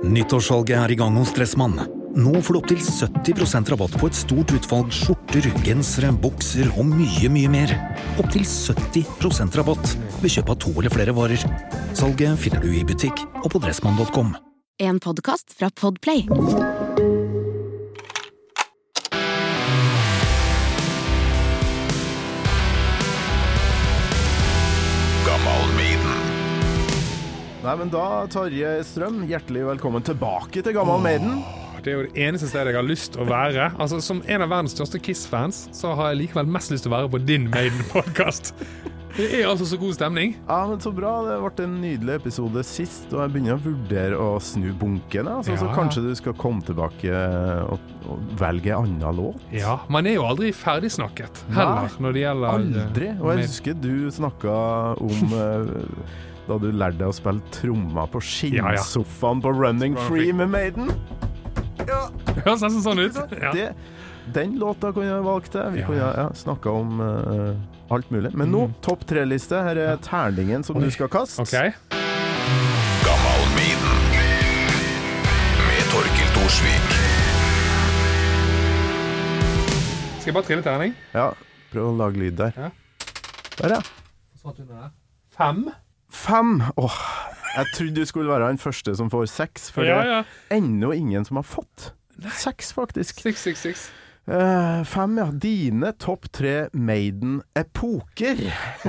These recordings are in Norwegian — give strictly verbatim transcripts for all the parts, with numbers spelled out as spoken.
Nyttårssalget er i gang hos Dressmann. Nå får du opp til sytti prosent rabatt på et stort utvalg skjorter, gensere, bukser og mye, mye mer. Opp til sytti prosent rabatt ved kjøp av to eller flere varer. Salget finner du i butikk og på dressmann punktum com. En podcast fra Podplay. Nei, men da, Tarje Strøm, hjertelig velkommen tilbake til Gammal Maiden. Det er jo det eneste stedet jeg har lyst til å være. Altså, som en av verdens største Kiss-fans, så har jeg likevel mest lyst til å være på din Maiden-podcast. Det er altså så god stemning. Ja, men så bra. Det ble en nydelig episode sist, og jeg begynner å vurdere å snu bunken. Altså, ja. Så kanskje du skal komme tilbake og, og velge en annen låt? Ja, man er jo aldri ferdigsnakket heller. Nei, når det gjelder... Aldri. Og jeg husker du snakket om... da du lærte deg å spille tromma på skinnsofaen på Running Free med Maiden. Ja, det høres nesten sånn ut. Ja. Det, den låta kunne jeg valgt til. Vi ja. kunne ja, snakket om uh, alt mulig. Men nå, mm. topp tre-liste. Her er terningen som Oi. Du skal kaste. Ok. Gammal Maiden med Torkild Thorsvik. Skal jeg bare trille terning? Ja, prøv å lage lyd der. Ja. Der, ja. Satt under der. Fem. Fem? Åh, jeg trodde du skulle være den første som får seks, for ja, ja. det er ennå ingen som har fått. Seks, faktisk. Seks, seks, seks. Uh, fem, ja. Dine topp tre Maiden-epoker.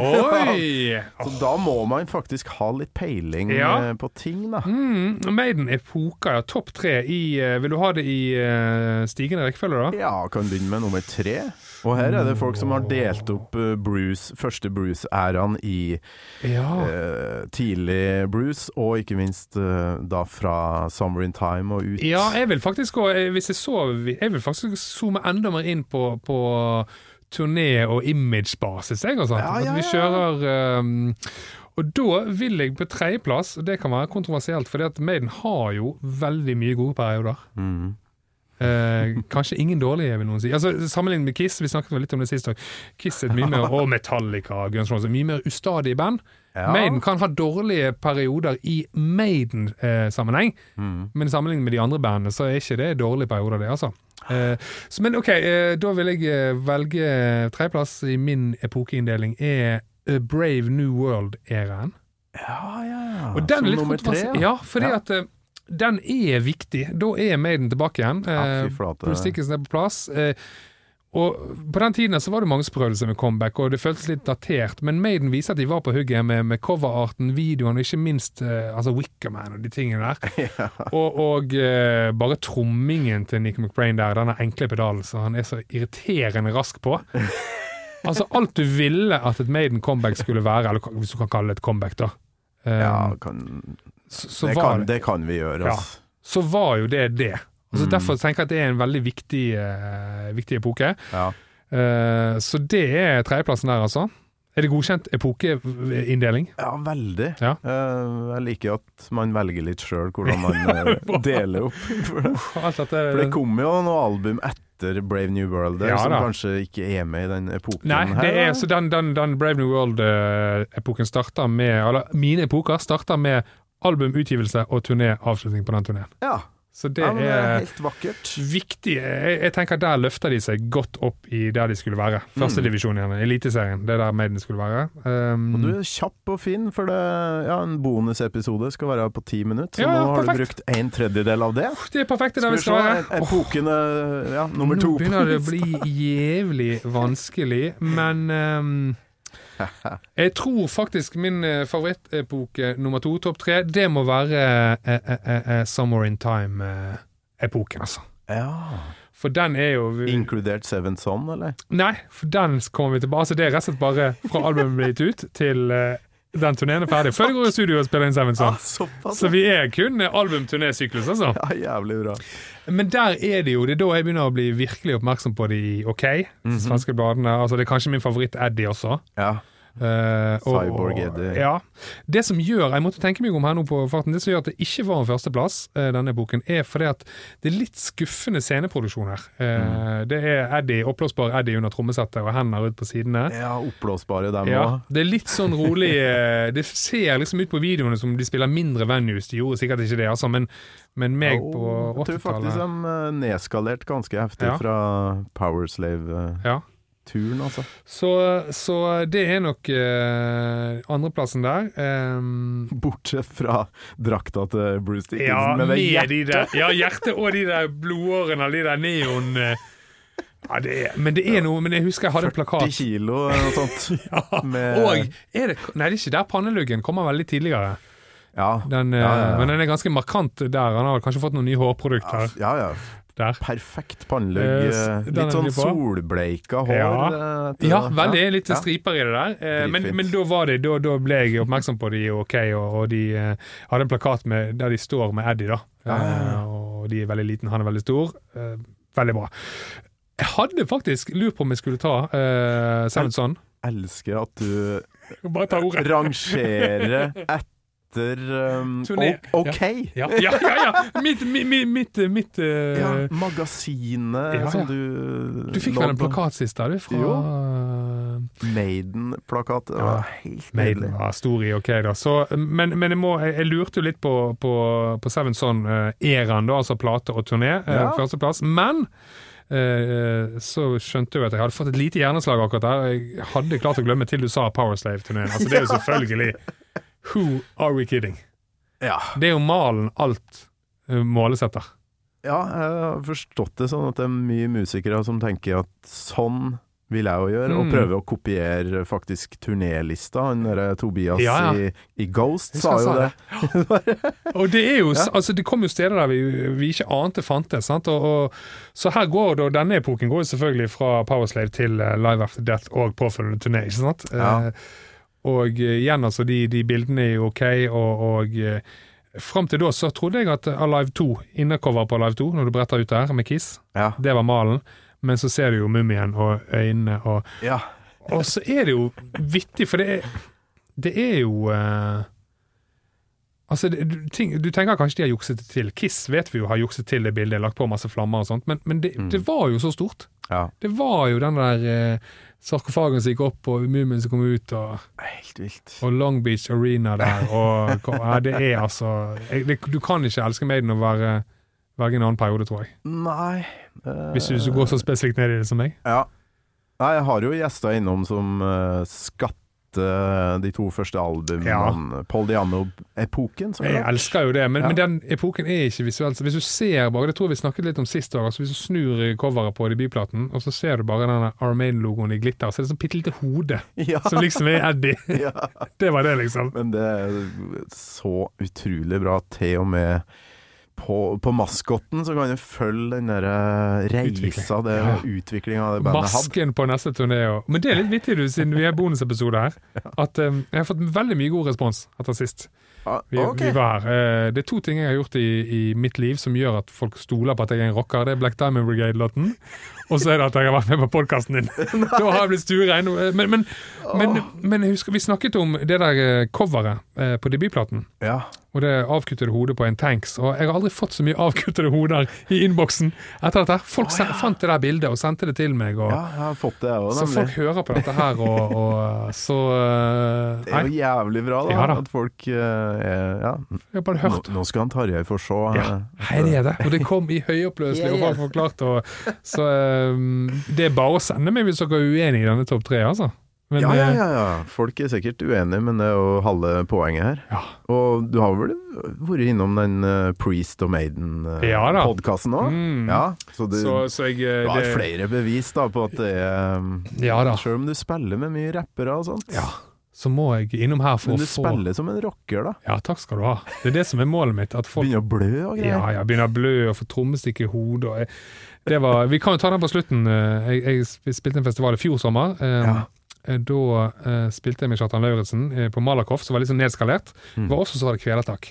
Oi! Så da må man faktisk ha litt peiling ja. på ting, da. Mm, Maiden-epoker, ja. Topp tre i... Uh, vil du ha det i uh, stigende rekkefølge, da? Ja, kan begynne med nummer tre. Og her er det folk som har delt opp uh, Bruce, første Bruce-æraen i ja. uh, tidlig Bruce, og ikke minst uh, da fra Summer in Time og ut. Ja, jeg vil faktisk gå, hvis jeg så, jeg vil faktisk zoome enda mer inn på, på turné- og image-basis, jeg, og sånt. Ja, ja, ja. At vi kjører... Um, og da vil jeg på tredjeplass, og det kan være kontroversielt, fordi at Maiden har jo veldig mye gode perioder. Mhm. Eh, kanskje ingen dårlige, vil noen si. Altså, sammenlignet med Kiss, vi snakket litt om det siste år. Kiss er mye mer, og Metallica, Guns N' Roses, mye mer ustadig band. Ja. Maiden kan ha dårlige perioder i Maiden-sammenheng, eh, mm. men sammenlignet med de andre bandene, så er ikke det dårlige perioder det, altså. Eh, så, men ok, eh, da vil jeg velge tredjeplass i min epokeinndeling er A Brave New World-æraen. Ja, ja, ja. Og den som er litt nummer tre, ja. Ja, fordi ja. at den er viktig. Da er Maiden tilbake igjen. Ja, Bruce Dickinson er på plass. Eh, og på den tiden så var det mange som prøvde seg med comeback, og det føltes litt datert. Men Maiden viser at de var på hugget med, med coverarten, videoen, og ikke minst eh, altså Wickerman og de tingene der. Ja. Og, og eh, bare trommingen til Nicky McBrain der, denne enkle pedalen, så han er så irriterende rask på. Altså alt du ville at et Maiden comeback skulle være, eller hvis du kan kalle det et comeback da. Um, ja, kan... Så, så det, var, kan, det kan vi gjøre. Altså. Ja, så var jo det det. Altså, mm. Derfor tenker jeg at det er en veldig viktig, uh, viktig epoke. Ja. Uh, så det er tredjeplassen der, altså. Er det godkjent epokeinndeling? Ja, veldig. Ja. Uh, jeg liker at man velger litt selv hvordan man uh, deler opp. For det, for det kommer jo noen album etter Brave New World der, ja, som da. Kanskje ikke er med i den epoken. Nei, det her, er, så den, den, den Brave New World-epoken uh, starter med, eller mine epoker starter med albumutgivelse og turné-avslutning på den turneen. Ja. Så det, ja, det er, er helt vakkert. Viktig. Jeg, jeg tenker at der løfter de seg godt opp i der de skulle være. Første mm. divisjon igjen, Eliteserien. Det er der Maiden skulle være. Um, og du er kjapp og fin, for det, ja, en bonusepisode skal være på ti minutter, så ja, nå har perfekt. Du brukt en tredjedel av det. Det er perfekt det der vi skal være. Epoken, ja, nummer to. Nå begynner det å bli jævlig vanskelig, men... Um, jeg tror faktisk min favorittepoke nummer to, topp tre, det må være uh, uh, uh, Summer in Time-epoken, uh, altså. Ja. For den er jo... Inkludert Seventh Son, eller? Nei, for den kommer vi tilbake. Altså, det er rett og slett bare fra albumet blitt ut til uh, den turneen er ferdig. Før det går i studio og spiller inn Seventh Son. Ja, såpass. Så vi er kun album-turnésyklus, altså. Ja, jævlig bra. Men der er det jo, det er da jeg begynner å bli virkelig oppmerksom på det i OK, mm-hmm. svenske bladene. Altså, det er kanskje min favoritt Eddie også. Ja. Uh, Cyborg Eddie. Ja. Det som gjør, jeg måtte tenke meg om her nå på farten, det som gjør at det ikke var en førsteplass, uh, denne boken, er fordi at det er litt skuffende sceneproduksjon her. Uh, mm. Det er Eddie, oppblåsbar Eddie under trommesettet og hender ut på sidene. Ja, oppblåsbare dem ja, også. Det er litt sånn rolig, uh, det ser liksom ut på videoene som de spiller mindre venues, de gjorde sikkert ikke det, altså, men, men meg oh, på åttitallet. Jeg tror faktisk de nedskalert ganske heftig ja. Fra Powerslave. Uh. Ja. Turen, altså. Så, så det er nok uh, andreplassen der. Um, Bortsett fra drakta til Bruce Dickinson ja, med det hjertet. De der, ja, hjertet og de der blodårene, de der neon... Uh, ja, det er, men det er noe, men jeg husker jeg hadde en plakat. førti kilo og sånt. ja, med, og er det, nei, det er ikke der panneluggen kommer veldig tidligere. Ja. Den, ja, ja, ja. Men den er ganske markant der. Han har kanskje fått noen nye hårprodukter. Ja, ja. Der. Perfekt pannelugg. Eh, litt sånn solbleika hår. Ja, ja veldig. Litt ja. Striper i det der. Eh, men, men da var det, da, da ble jeg oppmerksom på de, ok, og, og de eh, hadde en plakat med, der de står med Eddie da. Ja. Eh, og de er veldig liten, han er veldig stor. Eh, veldig bra. Jeg hadde faktisk lurt på om jeg skulle ta eh, Seventh Son. Jeg elsker at du rangerer etter Um, OK. Ja, ja, ja, ja. Mitt, mitt, mitt, mitt uh, ja, magasinet ja, ja. Som du Du fikk vel en plakat sist der, du? Fra jo. Maiden-plakat. Det var helt Maiden var stor i OK, da. Så, men men jeg, må, jeg, jeg lurte jo litt på, på, på Seventh Son-eraen, uh, da, altså plate og turné. Uh, ja. Førsteplass. Men Uh, så skjønte jeg at jeg hadde fått et lite hjerneslag akkurat der. Jeg hadde klart å glemme til du sa Powerslave-turneen. Altså, det er jo selvfølgelig Who are we kidding? Ja. Det er jo malen alt uh, målesetter. Ja, jeg har forstått det sånn at det er mye musikere som tenker at sånn vil jeg jo gjøre, mm. og prøve å kopiere faktisk turnélista. Han der Tobias ja, ja. I, i Ghost sa jo det. det. Og det er jo, ja. Altså det kom jo steder der vi, vi ikke ante fantes, sant? Og, og, så her går det, og denne epoken går jo selvfølgelig fra Powerslave til uh, Live After Death og påfølgende turné, ikke sant? Ja. Uh, og uh, igjen, altså, de, de bildene er jo ok, og, og uh, frem til da så trodde jeg at Alive to, innercover på Alive to, når du bretter ut der med Kiss, ja. Det var malen. Men så ser du jo mumien og øynene og, ja. Og så er det jo vittig, for det er, det er jo uh, altså det, du, ting, du tenker kanskje de har jukset det til. Kiss vet vi jo har jukset til det bildet, lagt på masse flammer og sånt, men, men det, mm. det var jo så stort. Ja. Det var jo den der uh, sarkofagen som gikk opp og mumien som kom ut og, helt vilt. Og Long Beach Arena der og ja, det er altså jeg, det, du kan ikke elske Maiden å være velge en annen periode, tror jeg. Nei. Uh, Hvis du går så spesifikt ned i det som meg. Ja. Nei, jeg har jo gjester innom som uh, skatter de to første albumene, ja. Paul Diano-epoken. Jeg elsker jo det, men, ja. men den epoken er ikke visuelt. Så hvis du ser bare, det tror jeg vi snakket litt om sist år, altså hvis du snur coveret på debutplaten, og så ser du bare denne Iron Maiden-logoen i glitter, så er det sånn pittelite hode, ja. Som liksom er Eddie. Ja. Det var det, liksom. Men det er så utrolig bra, til og med På, på maskotten så kan du følge den der reisa, det ja. Utvikling av det bandet hadde. Masken på neste turné. Men det er litt vittig, du, siden vi har bonusepisode her, at um, jeg har fått veldig mye god respons etter sist. Vi, okay. vi var her. Uh, det er to ting jeg har gjort i, i mitt liv som gjør at folk stoler på at jeg er en rocker. Det er Black Diamond Brigade-låten, og så er det at jeg har vært med på podcasten din. Da har jeg blitt stuerein. Men, men, men, men jeg husker vi snakket om det der coveret uh, på debutplaten. Ja. Og det avkuttede hodet på en tanks. Og jeg har aldri fått så mye avkuttede hoder i innboksen etter dette. Folk oh, ja. Fant det der bildet og sendte det til meg. Og, ja, jeg har fått det også, så nemlig. Folk hører på dette her, og, og så uh, det er jo jævlig bra da, ja, da. At folk uh, er, ja. Jeg har bare hørt. Nå, nå skal han Tarjei få se. Ja, hei, det er det. Og det kom i høyoppløselig, og folk forklart. Og, så um, det er bare å sende meg hvis dere er uenige i denne topp tre, altså. Men, ja, ja, ja, ja. Folk er sikkert uenige, men det er jo halve poenget her. Ja. Og du har vel vært innom den uh, Priest og Maiden-podcasten uh, ja, også? Mm. Ja, så du, så, så jeg, du har det... flere bevis da på at det er um, ja, da. Selv om du spiller med mye rappere og sånt. Ja, så må jeg innom her for å få... Men du få... spiller som en rocker da. Ja, takk skal du ha. Det er det som er målet mitt. At folk... Begynner å blø og greier. Ja, ja, begynner å blø og få trommestikk i hodet. Og jeg... det var... Vi kan jo ta den på slutten. Jeg, jeg spilte en festival i fjor sommer. Um, ja. Da uh, spilte jeg med Kjartan Lauritsen uh, på Malakoff, som var litt sånn nedskalert. Mm. Det var også så var det kvelertak.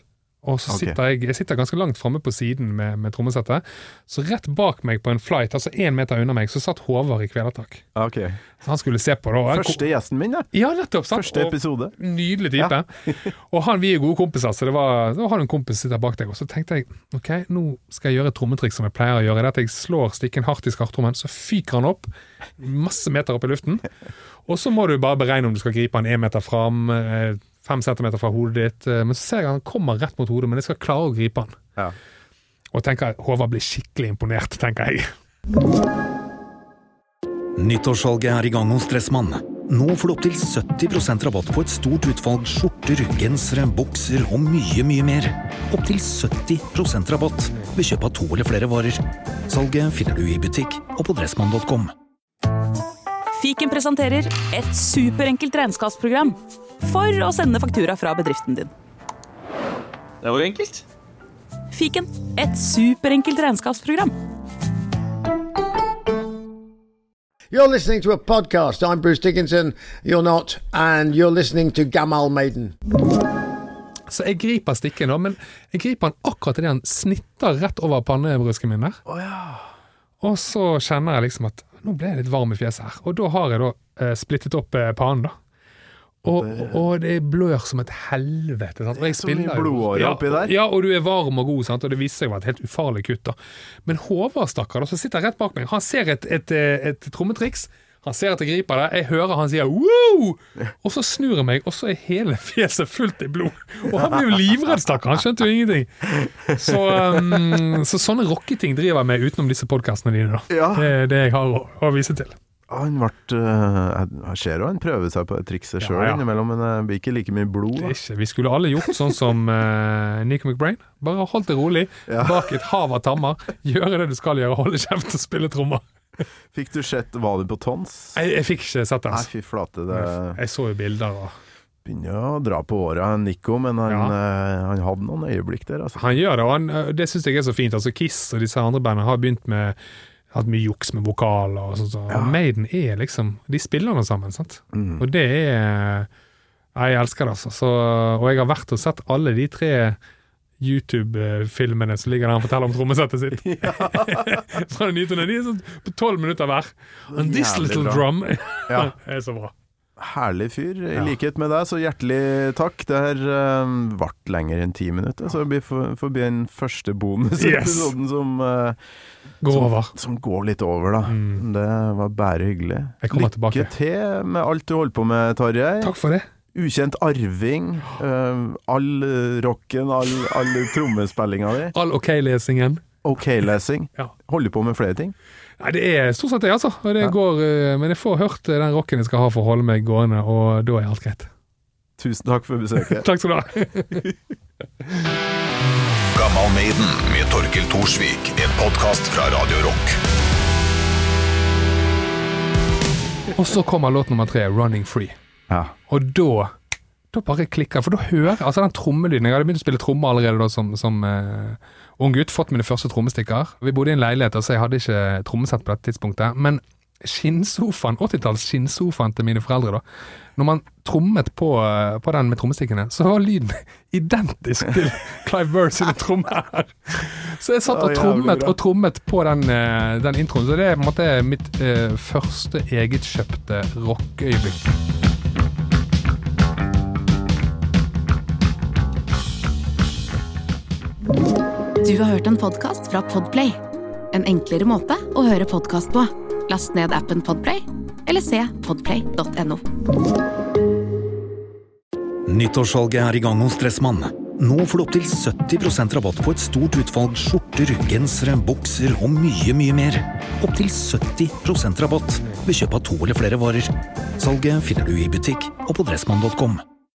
og så Ok. sitter jeg, jeg sitter ganske langt fremme på siden med, med trommesettet. Så rett bak meg på en flight, altså en meter under meg, så satt Håvard i kvelertak. Ok. Så han skulle se på det. og jeg- Første gjesten min, ja. Ja, nettopp, sant? Første Og- episode. Nydelig type. Og han, vi er gode kompiser, så det var, da har du en kompis som sitter bak deg. Og så tenkte jeg, ok, nå skal jeg gjøre et trommetrikk som jeg pleier å gjøre. Det er at jeg slår stikken hardt i skartrommen, så fyker han opp, masse meter opp i luften. Og så må du bare beregne om du skal gripe han en meter fram, eh, fem centimeter fra hodet ditt. eh, Men så ser jeg han kommer rett mot hodet, men jeg skal klare å gripe han. Ja. Og tenker, Håvard blir skikkelig imponert, tenker jeg. Nyttårssalget er i gang hos Dressmann. Nå får du opp til sytti prosent rabatt på et stort utvalg skjorter, gensere, bukser og mye, mye mer. Opp til sytti prosent rabatt ved kjøp av to eller flere varer. Salget finner du i butikk og på dressmann punktum com. Fiken presenterer et superenkelt regnskapsprogram for å sende faktura fra bedriften din. Det var jo enkelt. Fiken, et superenkelt regnskapsprogram. You're listening to a podcast. I'm Bruce Dickinson. You're not. And you're listening to Gamal Maiden. Så jeg griper stikken da, men jeg griper han akkurat i det han snitter rett over pannebrusken min der. Å ja. Og så kjenner jeg liksom at nå ble jeg litt varm i fjeset her. Og da har jeg da eh, splittet opp eh, pannen da. Og, og det blør som et helvete. Sant? Og jeg Så mye spiller jo- blodårer ja, oppi der. Ja, og du er varm og god, sant? Og det viser seg å være et helt ufarlig kutt da. Men Håvard stakkar da, som sitter rett bak meg, han ser et, et, et, et trommetriks. Han ser at jeg griper det, jeg hører han sier wow! Og så snur jeg meg, og så er hele fjeset fullt i blod. Og han blir jo livredd, stakkar, han skjønte jo ingenting. Så, um, så sånne rocketing driver jeg med utenom disse podcastene dine da. Ja. Det er det jeg har å, å vise til. Han ble, uh, jeg ser jo han prøver seg på et trikset selv Ja, ja. innimellom, men det blir ikke like mye blod. Det Da. er ikke. Vi skulle alle gjort sånn som uh, Nico McBrain. Bare holdt det rolig, Ja. bak et hav av tammer. Gjøre det du skal gjøre, holde kjeft og spille trommer. Fikk du sett, var du på tons? Jeg, jeg fikk ikke sett det. Nei, altså. fy flate, det Jeg så jo bilder. Og begynner å dra på året, Nico, men han, Ja. eh, han hadde noen øyeblikk der, altså. han gjør det, og han, uh, det synes jeg er så fint. Altså Kiss og disse andre bandene har begynt med hatt mye juks med vokaler og sånt. Så. Ja. Maiden er liksom, de spiller noe sammen, sant? Mm. Og det er, jeg elsker det altså. Så, og jeg har vært og sett alle de tre YouTube-filmene som ligger der han forteller om trommesettet sitt. Fra den nytene, de er sånn på tolv minutter hver. And this Jævlig little bra. drum Ja. er så bra. Herlig fyr, i Ja. likhet med deg, så hjertelig takk. Det her uh, vart lenger enn ti minutter, så det blir for, forbi den første bonusepisoden Yes. som, uh, Går som, over. som går litt over, da. Mm. Det var bare hyggelig. Jeg kommer Lykke tilbake. til med alt du holder på med, Tarjei. Takk for det. Ukjent arving, uh, all uh, rocken, all, all trommespillinga di. All ok-lesingen. Ok-lesing. Ja. Holder på med flere ting. Nei, det er stort sett det, altså. Og det Ja. går, eh, men jeg får hørt eh, den rocken jeg skal ha for å holde meg gående, og da er alt greit. Tusen takk for besøket. Takk skal du ha. Gammal Maiden med Torkel Thorsvik, en podcast fra Radio Rock. Og så kommer låt nummer tre, Running Free. Ja. Og da, da bare klikker, for da hører altså den trommelyden. Jeg hadde begynt å spille tromme allerede da som, som uh, ung gutt, fått mine første trommestikker. Vi bodde i en leilighet, så jeg hadde ikke trommesett på dette tidspunktet. Men skinnsofaen, åttitalls skinnsofaen til mine foreldre da, når man trommet på, uh, på den med trommestikkene, så var lyden identisk til Clive Burr sine trommer her. Så jeg satt og Ja, jævlig trommet bra. og trommet på den, uh, den introen. Så det er på en måte mitt uh, første egetkjøpte rockeøyeblikk. Du har hørt en podcast fra Podplay. En enklere måte å høre podcast på. Last ned appen Podplay, eller se podplay punktum no. Nyttårssalget er i gang hos Dressmann. Nå får du opp til sytti prosent rabatt på et stort utvalg skjorter, gensere, bukser og mye, mye mer. Opp til sytti prosent rabatt ved kjøp av to eller flere varer. Salget finner du i butikk og på dressmann punktum com.